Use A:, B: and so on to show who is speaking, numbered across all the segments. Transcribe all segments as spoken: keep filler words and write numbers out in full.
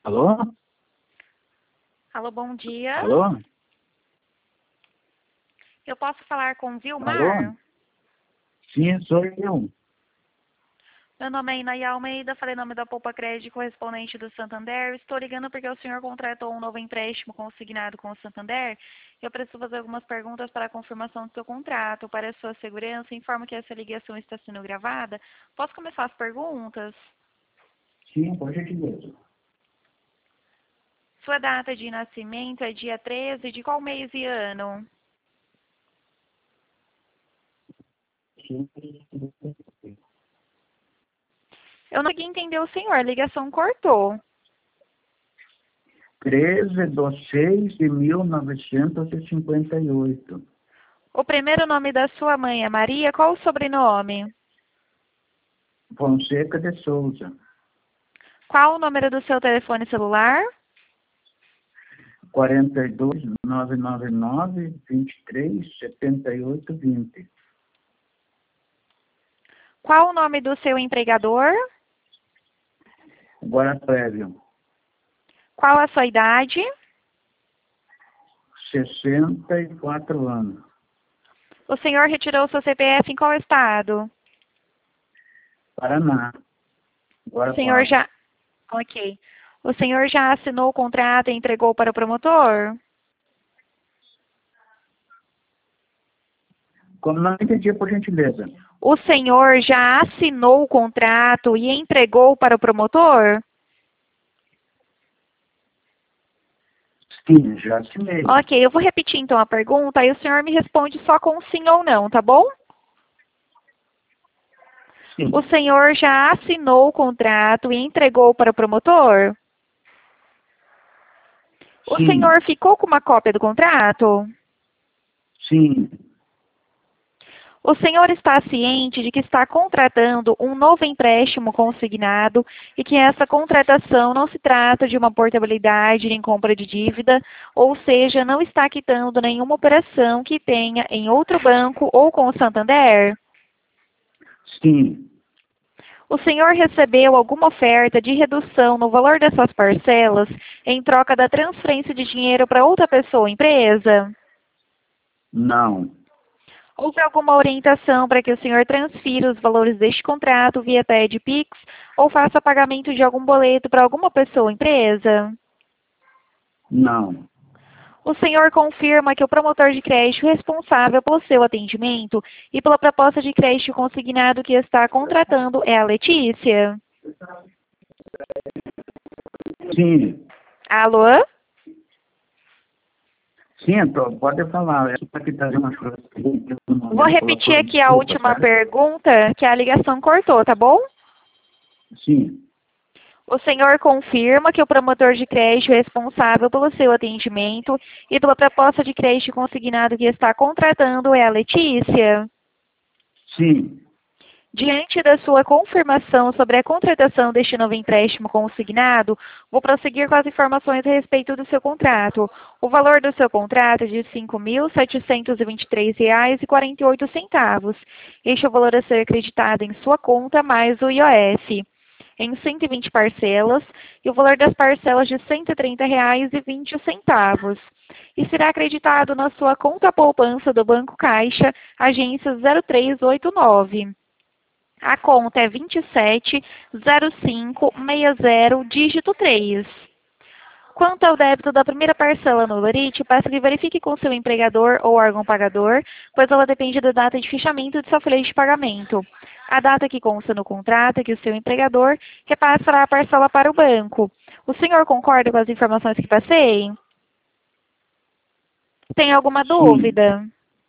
A: Alô?
B: Alô, bom dia.
A: Alô?
B: Eu posso falar com Vilmar?
A: Alô? Sim, sou eu.
B: Meu nome é Inaya Almeida, falei em nome da Poupa Crédito, correspondente do Santander. Estou ligando porque o senhor contratou um novo empréstimo consignado com o Santander. Eu preciso fazer algumas perguntas para a confirmação do seu contrato. Para a sua segurança, informo que essa ligação está sendo gravada. Posso começar as perguntas?
A: Sim, por gentileza.
B: Sua data de nascimento é dia treze, de qual mês e ano?
A: Sim.
B: Eu não consegui entender o senhor, a ligação cortou.
A: treze de seis de mil novecentos e cinquenta e oito.
B: O primeiro nome da sua mãe é Maria, qual o sobrenome?
A: Fonseca de Souza.
B: Qual o número do seu telefone celular?
A: quarenta e dois, novecentos e noventa e nove, vinte e três, setenta e oito, vinte.
B: Qual o nome do seu empregador?
A: Agora prévio.
B: Qual a sua idade?
A: sessenta e quatro anos.
B: O senhor retirou seu C P F em qual estado?
A: Paraná. Agora
B: O senhor
A: qual?
B: já... Ok. O senhor já assinou o contrato e entregou para o promotor?
A: Como não entendi, por gentileza?
B: O senhor já assinou o contrato e entregou para o promotor?
A: Sim, já assinei.
B: Ok, eu vou repetir então a pergunta e o senhor me responde só com sim ou não, tá bom?
A: Sim.
B: O senhor já assinou o contrato e entregou para o promotor? O
A: Sim.
B: senhor ficou com uma cópia do contrato?
A: Sim.
B: O senhor está ciente de que está contratando um novo empréstimo consignado e que essa contratação não se trata de uma portabilidade nem compra de dívida, ou seja, não está quitando nenhuma operação que tenha em outro banco ou com o Santander?
A: Sim.
B: O senhor recebeu alguma oferta de redução no valor dessas parcelas em troca da transferência de dinheiro para outra pessoa ou empresa?
A: Não.
B: Houve alguma orientação para que o senhor transfira os valores deste contrato via T E D Pix ou faça pagamento de algum boleto para alguma pessoa ou empresa?
A: Não.
B: O senhor confirma que o promotor de crédito responsável pelo seu atendimento e pela proposta de crédito consignado que está contratando é a Letícia?
A: Sim.
B: Alô?
A: Sim, tô, pode falar. É para que trazer umas coisas.
B: Vou repetir aqui a última pergunta, que a ligação cortou, tá bom?
A: Sim.
B: O senhor confirma que o promotor de crédito responsável pelo seu atendimento e pela proposta de crédito consignado que está contratando é a Letícia?
A: Sim.
B: Diante da sua confirmação sobre a contratação deste novo empréstimo consignado, vou prosseguir com as informações a respeito do seu contrato. O valor do seu contrato é de cinco mil setecentos e vinte e três reais e quarenta e oito centavos. Este é o valor a ser acreditado em sua conta mais o I O F, em cento e vinte parcelas, e o valor das parcelas de cento e trinta reais e vinte centavos. E será acreditado na sua conta poupança do Banco Caixa, agência zero três oito nove. A conta é vinte e sete zero cinco seis zero, dígito três. Quanto ao débito da primeira parcela no Lorite, peço que verifique com seu empregador ou órgão pagador, pois ela depende da data de fechamento de sua folha de pagamento. A data que consta no contrato é que o seu empregador repassará a parcela para o banco. O senhor concorda com as informações que passei? Tem alguma
A: Sim.
B: dúvida?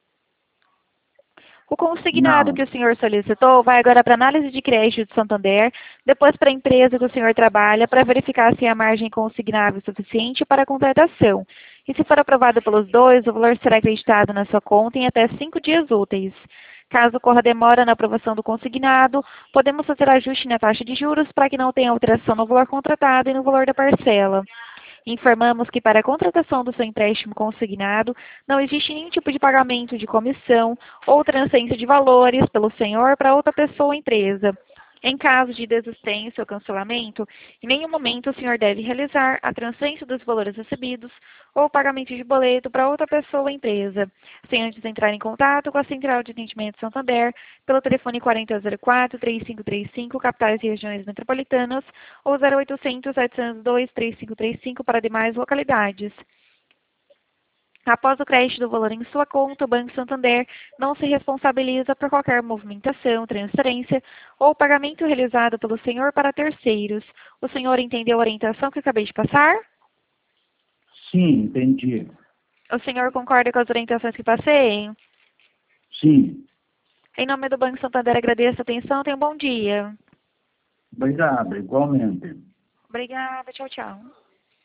B: O consignado
A: Não.
B: que o senhor solicitou vai agora para a análise de crédito do Santander, depois para a empresa que o senhor trabalha, para verificar se a margem consignável é suficiente para a contratação. E se for aprovado pelos dois, o valor será acreditado na sua conta em até cinco dias úteis. Caso ocorra demora na aprovação do consignado, podemos fazer ajuste na taxa de juros para que não tenha alteração no valor contratado e no valor da parcela. Informamos que para a contratação do seu empréstimo consignado, não existe nenhum tipo de pagamento de comissão ou transferência de valores pelo senhor para outra pessoa ou empresa. Em caso de desistência ou cancelamento, em nenhum momento o senhor deve realizar a transferência dos valores recebidos ou o pagamento de boleto para outra pessoa ou empresa, sem antes entrar em contato com a Central de Atendimento Santander pelo telefone quarenta zero quatro, três cinco três cinco, capitais e regiões metropolitanas, ou zero oitocentos, setecentos e dois, três cinco três cinco para demais localidades. Após o crédito do valor em sua conta, o Banco Santander não se responsabiliza por qualquer movimentação, transferência ou pagamento realizado pelo senhor para terceiros. O senhor entendeu a orientação que acabei de passar?
A: Sim, entendi.
B: O senhor concorda com as orientações que passei?
A: Sim.
B: Em nome do Banco Santander, agradeço a atenção. Tenha um bom dia.
A: Obrigado, igualmente.
B: Obrigada. Tchau, tchau.